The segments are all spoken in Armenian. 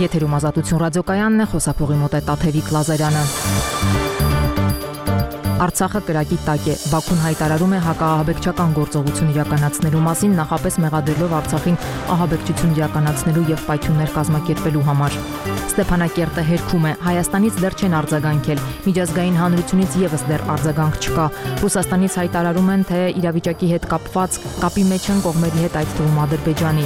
Եթերում Ազատություն ռադիոկայանն է, խոսափողի մոտ է Տաթևիկ Լազարյանը։ Արցախը կրակի տակ է։ Բաքուն հայտարարում է հակաահաբեկչական գործողություն իրականացնելու մասին, նախապես մեղադրելով Արցախին ահաբեկչություն իրականացնելու եւ պայթյուններ կազմակերպելու համար։ Ստեփանակերտը հերքում է, Հայաստանից դեռ չեն արձագանքել, միջազգային հանրությունից եւս դեռ արձագանք չկա։ Ռուսաստանից հայտարարում են, թե իրավիճակի հետ կապված կապի մեջ են կողմերի հետ, այդ թվում Ադրբեջանի։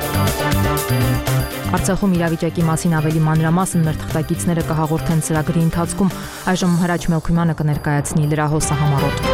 Արցախում իրավիճակի մասին ավելի մանրամասն մեր թղթակիցները կհաղորդեն ծրագրի ընթացքում, այժմ Հրաչ Մելքումյանը կներկայացնի լրահոսը համառոտ։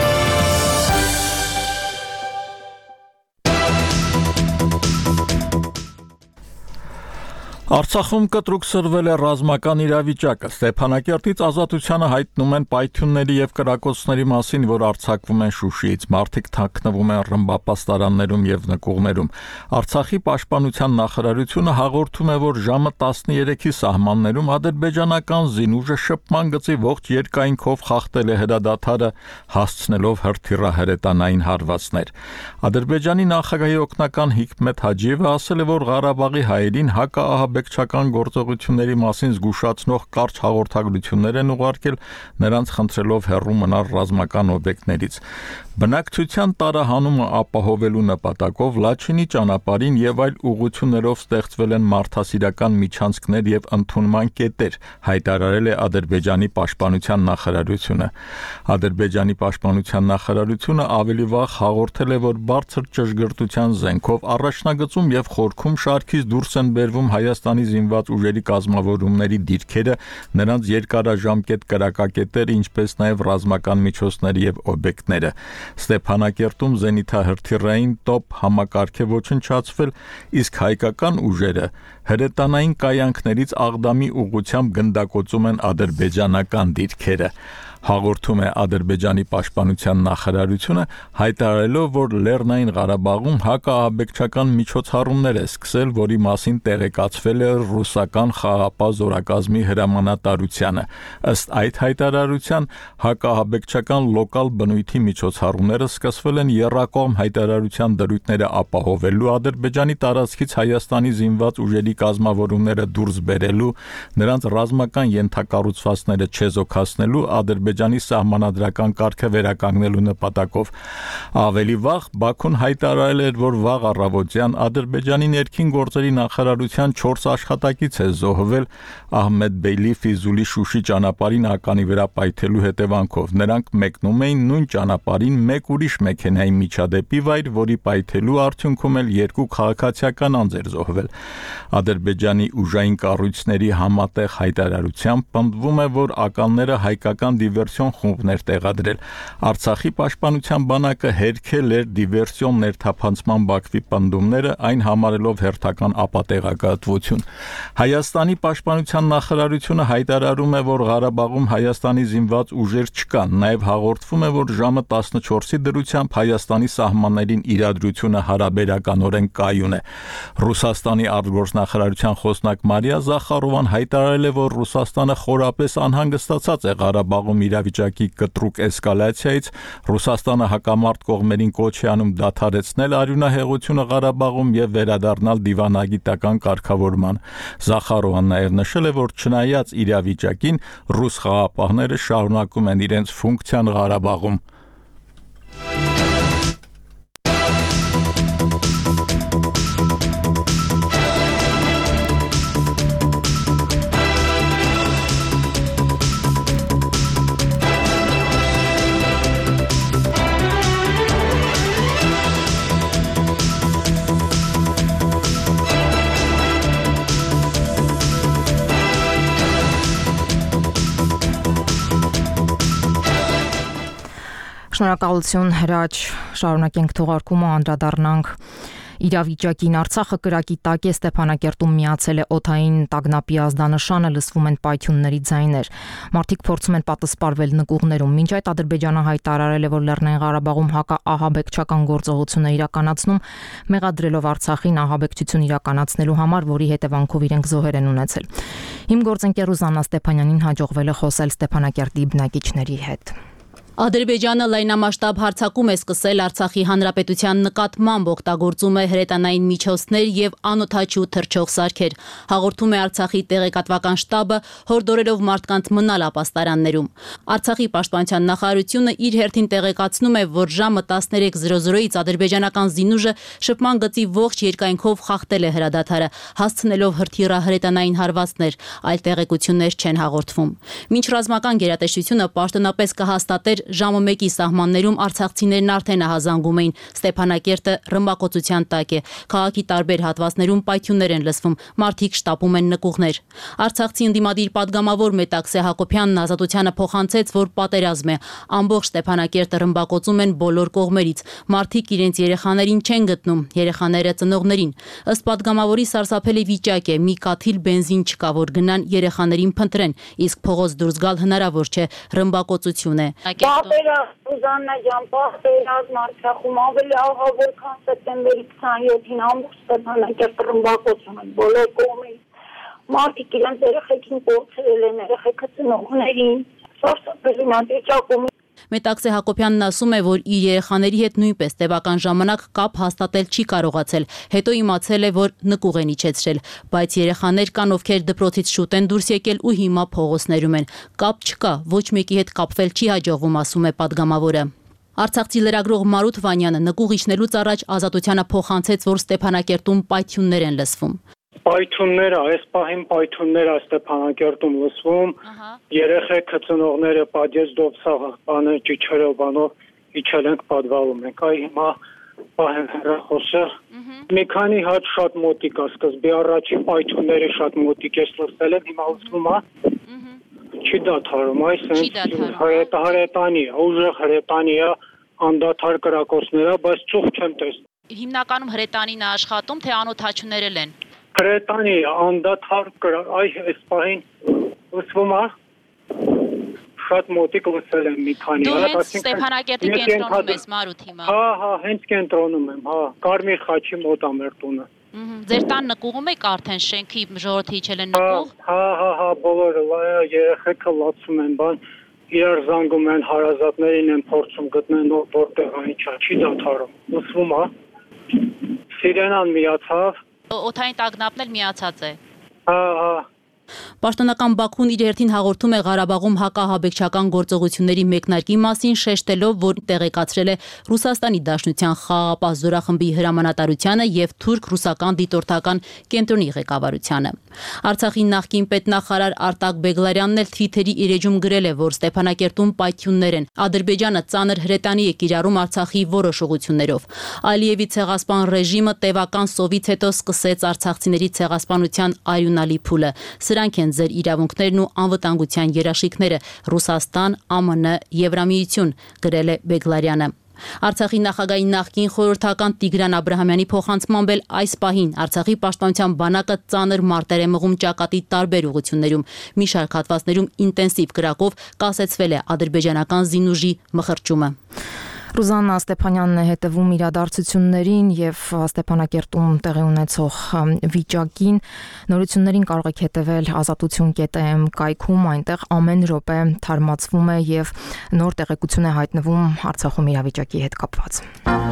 Արցախում կտրուկ սրվել է ռազմական իրավիճակը։ Ստեփանակերտից Ազատությանը հայտնում են պայթյունների եւ կրակոցների մասին, որ արձակվում են Շուշիից։ Մարդիկ թաքնվում են ռմբապաստարաններում եւ նկուղներում։ Արցախի պաշտպանության նախարարությունը հաղորդում է, որ ժամը 13-ի սահմաններում ադրբեջանական զինուժը շփման գծի ողջ երկայնքով խախտել է հրադադարը, հասցնելով հրթիռահրետանային հարվածներ։ Ադրբեջանի նախագահի օգնական Հիկմետ Հաջիևը ասել է, որ Ղարաբաղի հայերին հակաահաբեկչական գործողությունների մասին զգուշացնող կարճ հաղորդագրություններ են ուղարկել, նրանց խնդրելով հեռու մնալ ռազմական օբյեկտներից։ Բնակչության տարահանումը ապահովելու նպատակով Լաչինի ճանապարհին եւ այլ ուղղություններով ստեղծվել են մարդասիրական միջանցքներ եւ ընդունման կետեր, հայտարարել է Ադրբեջանի պաշտպանության նախարարությունը։ Ադրբեջանի պաշտպանության նախարարությունը ավելի վաղ հաղորդել է, որ բարձր ճշգրտության զենքով առաջնագծում եւ խորքում շարքից դուրս են բերվում Հայաստանի զինված ուժերի կազմավորումների դիրքերը, նրանց երկարաժամկետ կրակակետերը, ինչպես նաեւ ռազմական միջոցները եւ օբյեկտները։ Ստեփանակերտում զենիթահրթիռային տոպ համակարգ է ոչնչացվել, իսկ հայկական ուժերը հրետանային կայանքներից Աղդամի ուղղությամբ գնդակոծում են ադրբեջանական դիրքերը։ Հաղորդում է Ադրբեջանի պաշտպանության նախարարությունը, հայտարարելով, որ Լեռնային Ղարաբաղում հակաահաբեկչական միջոցառումներ է սկսել, որի մասին տեղեկացվել է ռուսական խաղաղապահ զորակազմի հրամանատարությանը։ Ըստ այդ հայտարարության, հակաահաբեկչական լոկալ բնույթի միջոցառումները սկսվել են եռակողմ հայտարարության դրույթները ապահովելու, Ադրբեջանի տարածքից Հայաստանի զինված ուժերի կազմավորումները դուրս բերելու, նրանց ռազմական ենթակառուցվածքները չեզոքացնելու, Ադրբեջանի սահմանադրական կարգը վերականգնելու նպատակով։ Ավելի վաղ Բաքուն հայտարարել էր, որ վաղ առավոտյան Ադրբեջանի ներքին գործերի նախարարության 4 աշխատակից է զոհվել Ահմեդբեյլի Ֆիզուլի Շուշի ճանապարհին ականի վրա պայթելու հետևանքով։ Նրանք մեկնում էին նույն ճանապարհին մեկ ուրիշ մեքենայի միջադեպի վայր, որի պայթելու արդյունքում էլ 2 քաղաքացիական անձ էր զոհվել։ Ադրբեջանի ուժային կառույցների համատեղ հայտարարությամբ պնդվում է, որ ականները հայկական դիվերսիոն խումբներ տեղադրել։ Արցախի պաշտպանության բանակը հերքել էր դիվերսիոն ներթափանցման Բաքվի պնդումները, այն համարելով հերթական ապատեղեկատվություն։ Հայաստանի պաշտպանության նախարարությունը հայտարարում է, որ Ղարաբաղում Հայաստանի զինված ուժեր չկան, նաև հաղորդվում է, որ ժամը 14-ի դրությամբ Հայաստանի սահմաններին իրադրությունը հարաբերականորեն կայուն է։ Ռուսաստանի արտգործնախարարության խոսնակ Մարիա Զախարովան հայտարարել է, որ Ռուսաստանը խորապես անհանգստացած է Ղարաբաղում իրավիճակի կտրուկ էսկալացիայից, Ռուսաստանը հակամարտ կողմերին կոչ է անում դադարեցնել արյունահեղությունը Ղարաբաղում եւ վերադառնալ դիվանագիտական կարգավորման։ Զախարովան նաեւ նշել է, որ չնայած իրավիճակին, ռուս խաղաղապահները շարունակում են իրենց ֆունկցիան Ղարաբաղում։ Շնորհակալություն Հրաչ, շարունակենք թողարկումը, անդրադառնանք իրավիճակին։ Արցախը կրակի տակ է, Ստեփանակերտում միացել է օդային տագնապի ազդանշանը, լսվում են պայթյունների ձայներ։ Մարդիկ փորձում են պատսպարվել նկուղներում։ Մինչ այդ Ադրբեջանը հայտարարել է, որ Լեռնային Ղարաբաղում հակաահաբեկչական գործողություն է իրականացնում, մեղադրելով Արցախին ահաբեկչություն իրականացնելու համար, որի հետևանքով իրենք զոհեր են ունեցել։ Իմ գործընկեր Ռուզաննա Ստեփանյանին հաջողվել է խոսել Ստեփանակերտի բնակիչների հետ։ Ադրբեջանը լայնամասշտաբ հարձակում է սկսել Արցախի հանրապետության նկատմամբ, օգտագործում է հրետանային միջոցներ եւ անօդաչու թռչող սարքեր։ Հաղորդում է Արցախի տեղեկատվական շտաբը, հորդորելով մարդկանց մնալ ապաստարաններում։ Արցախի պաշտպանության նախարարությունը իր հերթին տեղեկացնում է, որ ժամը 13:00-ից ադրբեջանական զինուժը շփման գծի ողջ երկայնքով խախտել է հրադադարը, հասցնելով հրթիռահրետանային հարվածներ, այլ տեղեկություններ չեն հաղորդվում։ Մինչ ռազմական գերատեսչությունը պաշտոնապես կհաստատեր ժամը 1-ի սահմաններում արցախցիներն արդեն ահազանգում էին։ Ստեփանակերտը ռմբակոծության տակ է։ Քաղաքի տարբեր հատվածներում պայթյուններ են լսվում, մարդիկ շտապում են նկուղներ։ Արցախցի ընդդիմադիր падգամավոր Մետաքսե Հակոբյանն Ազատությանը փոխանցեց, որ պատերազմ է։ Ամբողջ Ստեփանակերտը ռմբակոծում են բոլոր կողմերից։ Մարդիկ իրենց երեխաներին չեն գտնում, երեխաները ծնողներին։ Ըստ падգամավորի սարսափելի վիճակ է, մի կաթիլ բենզին չկա, որ գնան երեխաներին փնտրեն, իսկ փողոց դուրս գալ հնարավոր չէ, ռմբակոծություն է։ Ուզաննա ջան, պատերազմ Արցախում ավելի աղավոր, քան սեպտեմբերի 27-ին ամբողջ Ստեփանակերտը ռմբակոծում են բոլոր կողմերից։ Մարդիկ իրենց երեխեքին կորցրել են, երեխեքը ծնողներին, սարսափելի վիճակում։ Մետաքսե Հակոբյանն ասում է, որ իր երեխաների հետ նույնպես տևական ժամանակ կապ հաստատել չի կարողացել, հետո իմացել է, որ նկուղ են իջեցրել, բայց երեխաներ կան, ովքեր դպրոցից շուտ են դուրս եկել ու հիմա փողոցներում են։ Կապ չկա, ոչ մեկի հետ կապվել չի հաջողվում, ասում է падգամավորը։ Արցախցի լրագրող Մարութ Վանյանը նկուղ իջնելուց առաջ Ազատությանը փոխանցեց, որ Ստեփանակերտում պայթյուններ են լսվում։ Պայթյունները, այս պահին պայթյունները Ստեփանակերտում լսվում, երեխեքը ծնողները պատեզդով սաղ ճիչերով բանով իջել ենք պատվալում ենք, այ հիմա պահեն հեռախոսը, մի քանի հատ շատ մոտիկ է, սկզբի առաջին պայթյունները շատ մոտիկ ես լսել եմ, հիմա լսվում է, չի դադարում, այս հրետանի, ուժեղ հրետանի է, անդադար կրակոցները, բայց ծուխ չեմ տեսնում։ Հիմնականում հրետանին է աշխատում, թե անօդաչուներ են։ Հրետանի անդադար այս պահին լսվում է, շատ մոտիկ լսել եմ մի քանի։ Դու հենց Ստեփանակերտի կենտրոնում ես, Մարութ, հիմա։ Հա, հենց կենտրոնում եմ, հա, Կարմիր խաչի մոտ է մեր տունը։ Ձեր տան նկուղում եք արդեն շենքի ժողովրդի իջել են նկուղ։ Հա, բոլորը երեխեքը լացում են, բան իրար զանգում են, հարազատներին են փորձում գտնել որտեղ ինչա, չի դադարում։ Լսվում է։ Սիրենան միացավ։ Օդային տագնապն էլ միացած է։ Հա։ Պաշտոնական Բաքուն իր հերթին հաղորդում է Ղարաբաղում հակահաբեկչական գործողությունների մեկնարկի մասին, շեշտելով, որ տեղեկացրել է Ռուսաստանի Դաշնության խաղաղապահ զորախմբի հրամանատարությանը եւ թուրք-ռուսական դիտորդական կենտրոնի ղեկավարությանը։ Արցախի նախկին պետնախարար Արտակ Բեգլարյանն էլ Թվիթերի իր էջում գրել է, որ Ստեփանակերտում պայթյուններ են։ Ադրբեջանը ծանր հրետանի է կիրառում Արցախի որոշ ուղություններով։ Ալիևի ցեղասպան ռեժիմը տևական սովից հետո սկսեց արցախցիների ցեղասպանության արյունալի փուլը։ Սրանք են ձեր իրավունքներն ու անվտանգության երաշխիքները, Ռուսաստան, ԱՄՆ, Եվրամիություն, գրել է Բեգլարյանը։ Արցախի նախագահի նախկին խորհրդական Տիգրան Աբրահամյանի փոխանցմամբ էլ այս պահին Արցախի պաշտպանության բանակը ծանր մարտեր է մղում ճակատի տարբեր ուղություններում։ Մի շարք հատվածներում ինտենսիվ կրակով կասեցվել է ադրբեջանական զինուժի մխրճումը։ Ռուզաննա Ստեփանյանն է հետևում իրադարձություններին եւ Ստեփանակերտում տեղի ունեցող վիճակին։ Նորություններին կարող եք հետևել azatutun.am կայքում, այնտեղ ամեն րոպե թարմացվում է եւ նոր տեղեկություն է հայտնվում Արցախում իրավիճակի հետ կապված։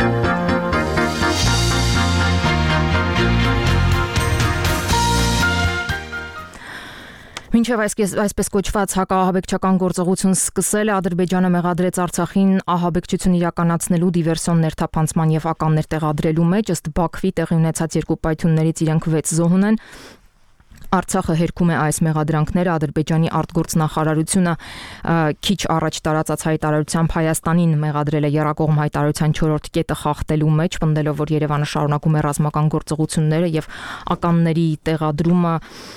Մինչև այսպես կոչված հակահաբեկչական գործողություն սկսել է, Ադրբեջանը մեղադրեց Արցախին ահաբեկչություն իրականացնելու, դիվերսիոն ներթափանցման եւ ականներ տեղադրելու մեջ, ըստ Բաքվի տեղի ունեցած երկու պայթյուններից իրենք 6 զոհ ունեն։ Արցախը հերքում է այս մեղադրանքները, Ադրբեջանի արտգործնախարարությունը քիչ առաջ տարածած հայտարարությամբ Հայաստանին մեղադրել է եռակողմ հայտարարության 4-րդ կետը խախտելու մեջ, պնդելով, որ Երևանը շարունակում է ռազմական գործողությունները եւ ականների տեղադրումը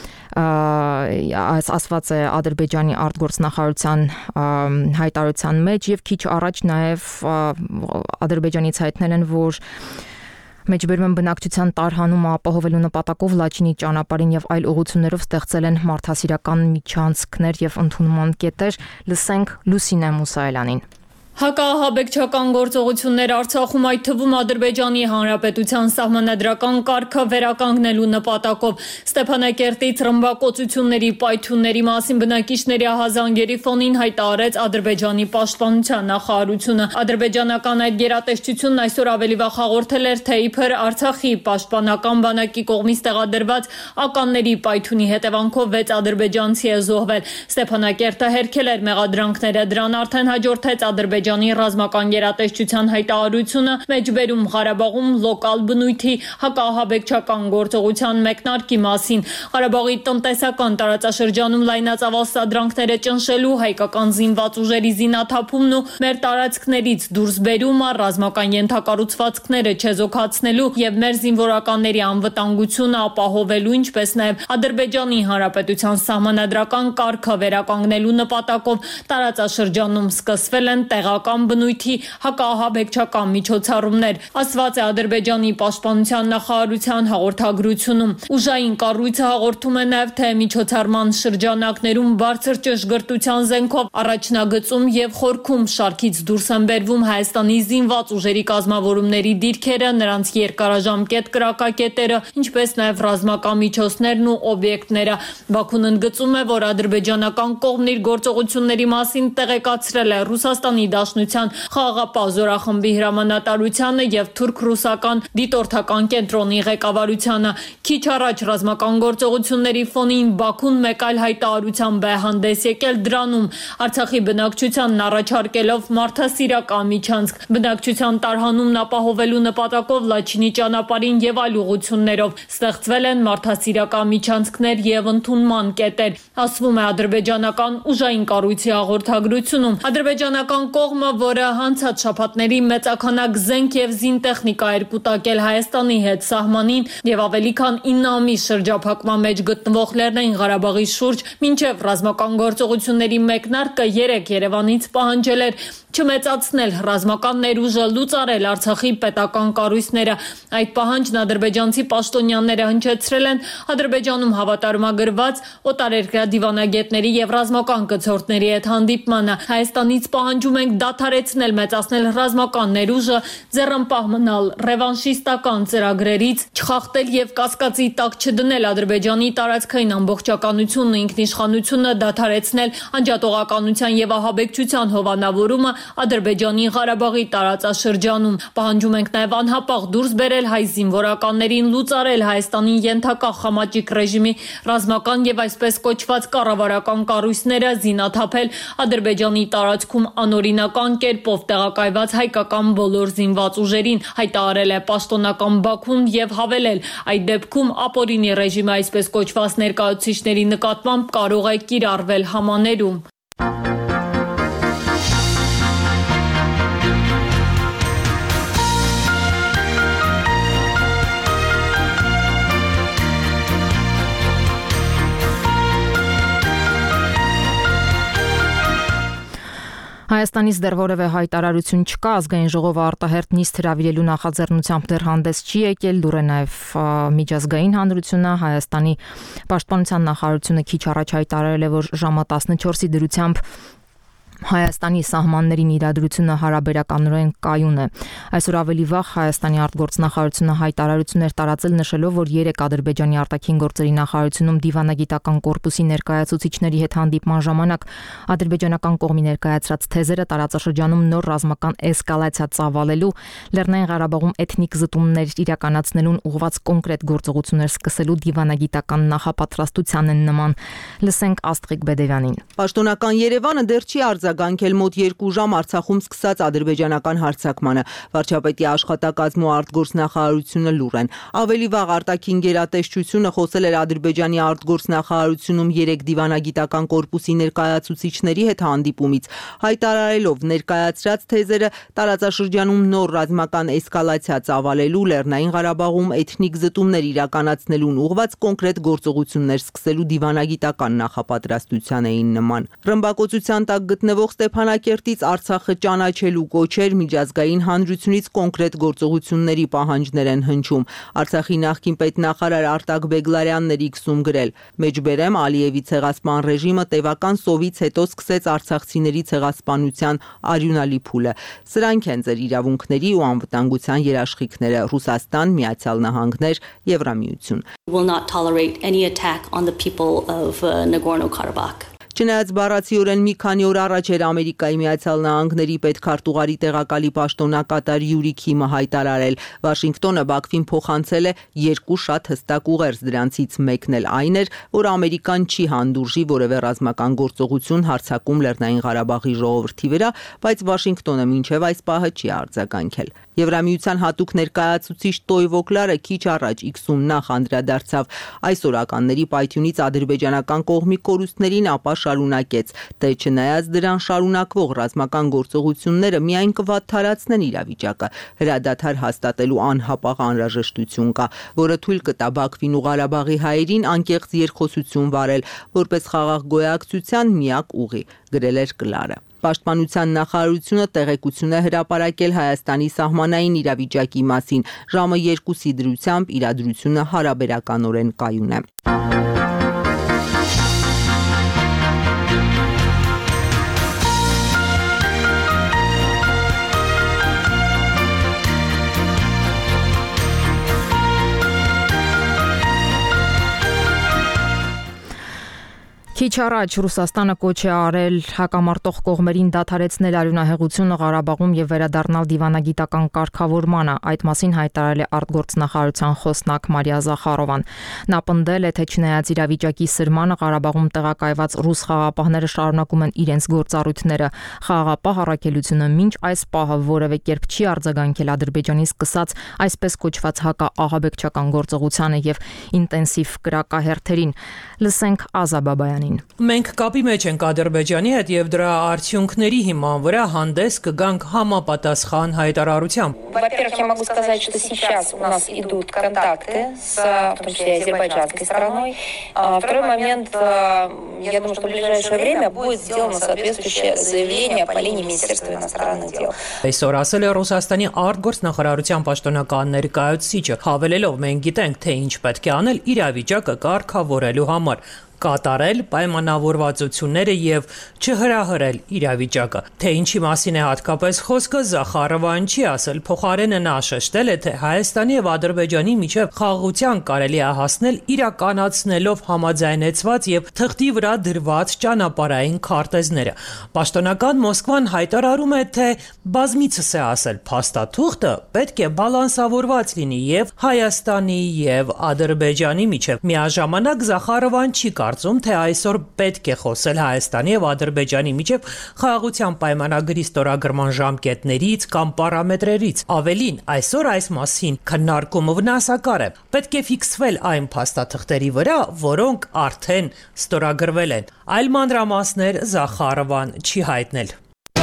ասված է Ադրբեջանի արտգործնախարարության հայտարարության մեջ եւ քիչ առաջ նաեւ Ադրբեջանից հայտնել են, որ մեջբերում են բնակչության տարհանումը ապահովելու նպատակով Լաչինի ճանապարհին եւ այլ ուղղություններով ստեղծել են մարդասիրական միջանցքներ եւ ընդունման կետեր։ Լսենք Լուսինե Մուսայելյանին։ Հակահաբեկչական գործողություններ Արցախում, այդ թվում Ադրբեջանի Հանրապետության սահմանադրական կարգը վերականգնելու նպատակով Ստեփանակերտից ռմբակոծությունների պայթյունների մասին բնակիչների ահազանգերի ֆոնին հայտարարեց Ադրբեջանի պաշտպանության նախարարությունը։ Ադրբեջանական այդ գերատեսչությունն այսօր ավելի վաղ հաղորդել էր, թե իբր Արցախի պաշտպանական բանակի կողմից տեղադրված ականների պայթյունի հետևանքով 6 ադրբեջանցի է զոհվել։ Ստեփանակերտը հերքել էր մեղադրանքները, դրան արդեն հաջորդեց Ադրբեջանի ռազմական գերատեսչության հայտարարությունը Մեջբերում Ղարաբաղում լոկալ բնույթի հակահաբեկչական գործողության մեկնարկի մասին։ Ղարաբաղի տնտեսական տարածաշրջանում լայնածավալ սադրանքները ճնշելու, հայկական զինված ուժերի զինաթափումն ու մեր տարածքներից դուրս բերումը, ռազմական ենթակառուցվածքները չեզոքացնելու եւ մեր զինվորականների անվտանգությունը ապահովելու, ինչպես նաեւ Ադրբեջանի Հանրապետության սահմանադրական կարգը վերականգնելու նպատակով տարածաշրջանում սկսվել են տեղական բնույթի հակահաբեկչական միջոցառումներ, ասված է Ադրբեջանի պաշտպանության նախարարության հաղորդագրությունում։ Ուժային կառույցը հաղորդում է նաև, թե միջոցառման շրջանակներում բարձր ճշգրտության զենքով առաջնագծում եւ խորքում շարքից դուրս են բերվում Հայաստանի զինված ուժերի կազմավորումների դիրքերը, նրանց երկարաժամկետ կրակակետերը, ինչպես նաև ռազմական միջոցներն ու օբյեկտները։ Բաքուն ընդգծում է, որ ադրբեջանական կողմն իր գործողությունների մասին տեղեկացրել է Ռուսաստանի Դաշնության խաղաղապահ զորախմբի հրամանատարությանը եւ թուրք-ռուսական դիտորդական կենտրոնի ղեկավարությանը։ Քիչ առաջ ռազմական գործողությունների ֆոնին Բաքուն մեկ այլ հայտարարությամբ է հանդես եկել, դրանում Արցախի բնակչությանն առաջարկելով մարդասիրական միջանցք։ Բնակչության տարհանումն ապահովելու նպատակով Լաչինի ճանապարհին եւ այլ ուղղություններով ստեղծվել են մարդասիրական միջանցքներ եւ ընդունման կետեր, ասվում է ադրբեջանական ուժային կառույցի հաղորդագրությունում։ Ադրբեջանական կողմը, որը անցած շաբաթների մեծաքանակ զենք եւ զինտեխնիկա էր կուտակել Հայաստանի հետ սահմանին եւ ավելի քան 9 ամիս շրջափակման մեջ գտնվող Լեռնային Ղարաբաղի շուրջ, մինչեւ ռազմական գործողությունների մեկնարկը 3 Երևանից պահանջել էր չմեծացնել ռազմական ներուժը, լուծարել Արցախի պետական կառույցները։ Այդ պահանջն ադրբեջանցի պաշտոնյաները հնչեցրել են Ադրբեջանում հավատարմագրված օտարերկրյա դիվանագետների եւ ռազմական կցորդների հետ հանդիպմանը։ Հայաստանից պահանջում ենք դադարեցնել մեծացնել ռազմական ներուժը, ձեռնպահ մնալ ռևանշիստական ծրագրերից, չխախտել եւ կասկածի տակ չդնել Ադրբեջանի տարածքային ամբողջականությունն ու ինքնիշխանությունը, դադարեցնել անջատողականության եւ ահաբեկչության հովանավորումը Ադրբեջանի Ղարաբաղի տարածաշրջանում։ Պահանջում ենք նաև անհապաղ դուրս բերել հայ զինվորականներին, լուծարել Հայաստանի ենթակա խամաճիկ ռեժիմի ռազմական եւ այսպես կոչված կառավարական կառույցները, զինաթափել Ադրբեջանի տարածքում անօրինական կերպով տեղակայված հայկական բոլոր զինված ուժերին, հայտարարել է պաշտոնական Բաքուն եւ հավելել, այդ դեպքում ապօրինի ռեժիմի այսպես կոչված ներկայացուցիչների նկատմամբ կարող է կիրառվել համաներում։ Հայաստանից դեռ որևէ հայտարարություն չկա, ազգային ժողովը արտահերթ նիստ հրավիրելու նախաձեռնությամբ դեռ հանդես չի եկել, դուր է նաև միջազգային հանրությունը, Հայաստանի պաշտպանության նախարարությունը քիչ առաջ հայտարարել է, որ ժամը 14-ի դրությամբ Հայաստանի սահմաններին իրադրությունը հարաբերականորեն կայուն է։ Այսօր ավելի վաղ Հայաստանի արտգործնախարարությունը հայտարարություն էր տարածել, նշելով, որ 3 Ադրբեջանի արտաքին գործերի նախարարությունում դիվանագիտական կորպուսի ներկայացուցիչների հետ հանդիպման ժամանակ ադրբեջանական կողմի ներկայացրած թեզերը տարածաշրջանում նոր ռազմական էսկալացիա ծավալելու, Լեռնային Ղարաբաղում էթնիկ զտումներ իրականացնելուն ուղղված կոնկրետ գործողություններ սկսելու դիվանագիտական նախապատրաստության են նման։ Լսենք Աստղիկ Բեդևյանին։ Պաշտոնական Երևանը դեռ չի արձագանքել մոտ 2 ժամ Արցախում սկսած ադրբեջանական հարձակմանը։ Վարչապետի աշխատակազմն ու արտգործնախարարությունը լուռ են։ Ավելի վաղ արտաքին գերատեսչությունը խոսել էր Ադրբեջանի արտգործնախարարությունում 3 դիվանագիտական կորպուսի ներկայացուցիչների հետ հանդիպումից, հայտարարելով ներկայացրած թեզերը տարածաշրջանում նոր ռազմական էսկալացիա ծավալելու, Լեռնային Ղարաբաղում էթնիկ զտումներ իրականացնելուն ուղղված կոնկրետ գործողություններ սկսելու դիվանագիտական նախապատրաստության էին նման։ Ռմբակոծության տակ գտնվող գտնվող Ստեփանակերտից Արցախը ճանաչելու կոչեր միջազգային հանրությունից կոնկրետ գործողությունների պահանջներ են հնչում։ Արցախի նախկին պետնախարար Արտակ Բեգլարյանն էր X-ում գրել. «Մեջբերեմ Ալիևի ցեղասպան ռեժիմը տևական սովից հետո սկսեց արցախցիների ցեղասպանության արյունալի փուլը։ Սրանք են ձեր իրավունքների ու անվտանգության երաշխիքները՝ Ռուսաստան, Միացյալ Նահանգներ, Եվրամիություն»։ Will not tolerate any attack on the people of Nagorno-Karabakh. Չնայած բառացիորեն մի քանի օր առաջ էր Ամերիկայի Միացյալ Նահանգների պետքարտուղարի տեղակալի պաշտոնակատար Յուրի Քիմը հայտարարել. Վաշինգտոնը Բաքվին փոխանցել է երկու շատ հստակ ուղերձ, դրանցից մեկն էլ այն էր, որ Ամերիկան չի հանդուրժի որևէ ռազմական գործողություն հարձակում Լեռնային Ղարաբաղի ժողովրդի վրա, բայց Վաշինգտոնը մինչև այս պահը չի արձագանքել։ Եվրամիության հատուկ ներկայացուցիչ Տոյվո Կլարը քիչ առաջ X-ում նախ անդրադարձավ այս օրականների պայթյունից ադրբեջանական կողմի կորուստներին, ապա շարունակեց, թե չնայած դրան շարունակվող ռազմական գործողությունները միայն կվատթարացնեն իրավիճակը, հրադադար հաստատելու անհապաղ անհրաժեշտություն կա, որը թույլ կտա Բաքվին ու Ղարաբաղի հայերին անկեղծ երկխոսություն վարել, որպես խաղաղ գոյակցության միակ ուղի, գրել էր Կլարը։ Պաշտպանության նախարարությունը տեղեկություն է հրապարակել Հայաստանի սահմանային իրավիճակի մասին, ժամը 2-ի դրությամբ իրադրությունը հարաբերականորեն կայուն է։ Քիչ առաջ Ռուսաստանը կոչ է արել հակամարտող կողմերին դադարեցնել արյունահեղությունը Ղարաբաղում եւ վերադառնալ դիվանագիտական կարգավորմանը։ Այդ մասին հայտարարել է արտգործնախարարության խոսնակ Մարիա Զախարովան։ Նա պնդել է, թե չնայած իրավիճակի սրմանը Ղարաբաղում տեղակայված ռուս խաղաղապահները շարունակում են իրենց գործառույթները, խաղաղապահ առաքելությունը մինչ այս պահը որևէ կերպ չի արձագանքել Ադրբեջանի սկսած այսպես կոչված հակաաղաբեկչական գործողությանը եւ ինտենսիվ կրակահերթերին։ Լսենք Ազա Բաբայանին։ Մենք կապի մեջ ենք Ադրբեջանի հետ եւ դրա արդյունքների հիման վրա հանդես կգանք համապատասխան հայտարարությամբ։ Во-первых, я могу сказать, что сейчас у нас идут контакты с, в том числе, азербайджанской стороной. Второй момент, я думаю, что в ближайшее время будет сделано соответствующее заявление по линии Министерства иностранных дел. Այսօր ասել է Ռուսաստանի արտգործնախարարության պաշտոնական ներկայացուցիչը, հավելելով մենք գիտենք, թե ինչ պետք է անել իրավիճակը կարգավորելու համար։ Կատարել պայմանավորվածությունները եւ չհրահրել իրավիճակը։ Թե ինչի մասին է հատկապես խոսքը, Զախարովան չի ասել, փոխարենը նա շեշտել է, թե Հայաստանի եւ Ադրբեջանի միջև խաղաղության կարելի է հասնել իրականացնելով համաձայնեցված եւ թղթի վրա դրված ճանապարհային քարտեզները։ Պաշտոնական Մոսկվան հայտարարում է, թե բազմիցս է ասել, փաստաթուղթը պետք է բալանսավորված լինի եւ Հայաստանի եւ Ադրբեջանի միջև։ Միաժամանակ Զախարովան չի կարծում, թե այսօր պետք է խոսել Հայաստանի եւ Ադրբեջանի միջև խաղաղության պայմանագրի ստորագրման ժամկետներից կամ պարամետրերից։ Ավելին, այսօր այս մասին քննարկումը վնասակար է։ Պետք է ֆիքսվել այն փաստաթղթերի վրա, որոնք արդեն ստորագրվել են։ Այլ մանրամասներ Զախարովան չի հայտնել։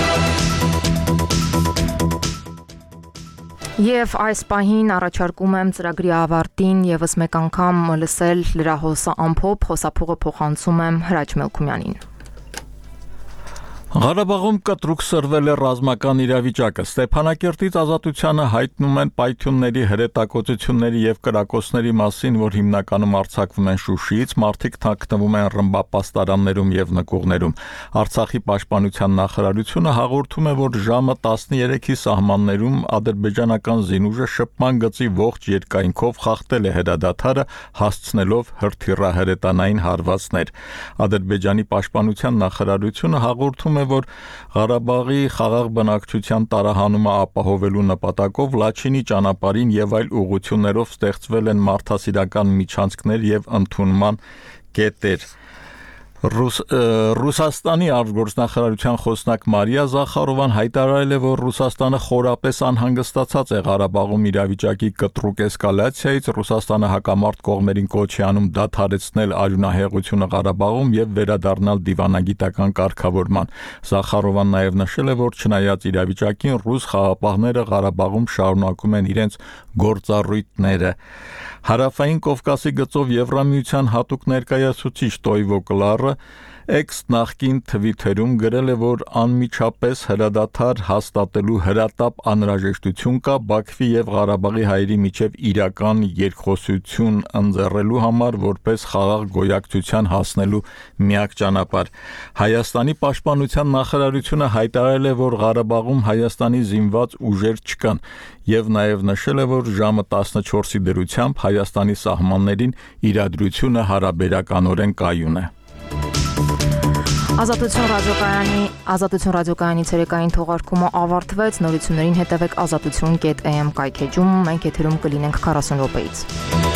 Եվ այս պահին առաջարկում եմ ծրագրի ավարտին եւս մեկ անգամ լսել լրահոսը ամփոփ, խոսափողը փոխանցում եմ Հրաչ Մելքումյանին։ Ղարաբաղում կտրուկ սրվել է ռազմական իրավիճակը։ Ստեփանակերտից ազատությանը հայտնում են պայթյունների, հրետակոծությունների եւ կրակոցների մասին, որ հիմնականում արձակվում են Շուշիից, մարդիկ թաքնվում են ռմբապաստարաններում եւ նկուղներում։ Արցախի պաշտպանության նախարարությունը հաղորդում է, որ ժամը 13-ի սահմաններում ադրբեջանական զինուժը շփման գծի ողջ երկայնքով խախտել է հրադադարը, հասցնելով հրթիռահրետանային հարվածներ։ Ադրբեջանի պաշտպանության նախարարությունը հաղորդում է, որ Ղարաբաղի խաղաղ բնակչության տարահանումը ապահովելու նպատակով Լաչինի ճանապարհին եւ այլ ուղղություններով ստեղծվել են մարդասիրական միջանցքներ եւ ընդունման կետեր։ Ռուսաստանի արտգործնախարարության խոսնակ Մարիա Զախարովան հայտարարել է, որ Ռուսաստանը խորապես անհանգստացած է Ղարաբաղում իրավիճակի կտրուկ էսկալացիայից, Ռուսաստանը հակամարտ կողմերին կոչ է անում դադարեցնել արյունահեղությունը Ղարաբաղում եւ վերադառնալ դիվանագիտական կարգավորման։ Զախարովան նաեւ նշել է, որ չնայած իրավիճակին ռուս խաղաղապահները Ղարաբաղում շարունակում են իրենց գործառույթները։ Հարավային Կովկասի գծով Եվրամիության հատուկ ներկայացուցիչ Տոյվո Կլարը նախագահը X նախկին թվիթերում գրել է, որ անմիջապես հրադադար հաստատելու հրատապ անհրաժեշտություն կա Բաքվի եւ Ղարաբաղի հայերի միջև իրական երկխոսություն ընձեռելու համար որպես խաղաղ գոյակցության հասնելու միակ ճանապարհ։ Հայաստանի պաշտպանության նախարարությունը հայտարարել է, որ Ղարաբաղում Հայաստանի զինված ուժեր չկան եւ նաեւ նշել է, որ ժամը 14-ի դրությամբ Հայաստանի սահմաններին իրադրությունը հարաբերականորեն կայուն է։ Ազատություն ռադիոկայանի ցերեկային թողարկումը ավարտվեց։ Նորություններին հետևեք azatutyon.am կայքեջում։ Մենք եթերում կլինենք 40 րոպեից։